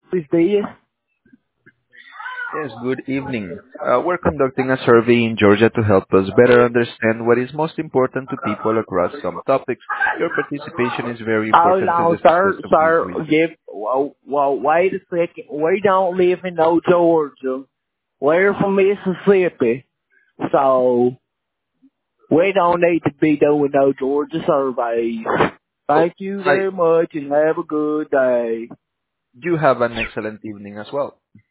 Luis Diaz. Yes, good evening. We're conducting a survey in Georgia to help us better understand what is most important to people across some topics. Your participation is very Hold important to the on, success of this sir. research. Well, wait a second. We don't live in no Georgia. We're from Mississippi. So, we don't need to be doing no Georgia surveys. Oh, Thank you hi. very much and have a good day. You have an excellent evening as well.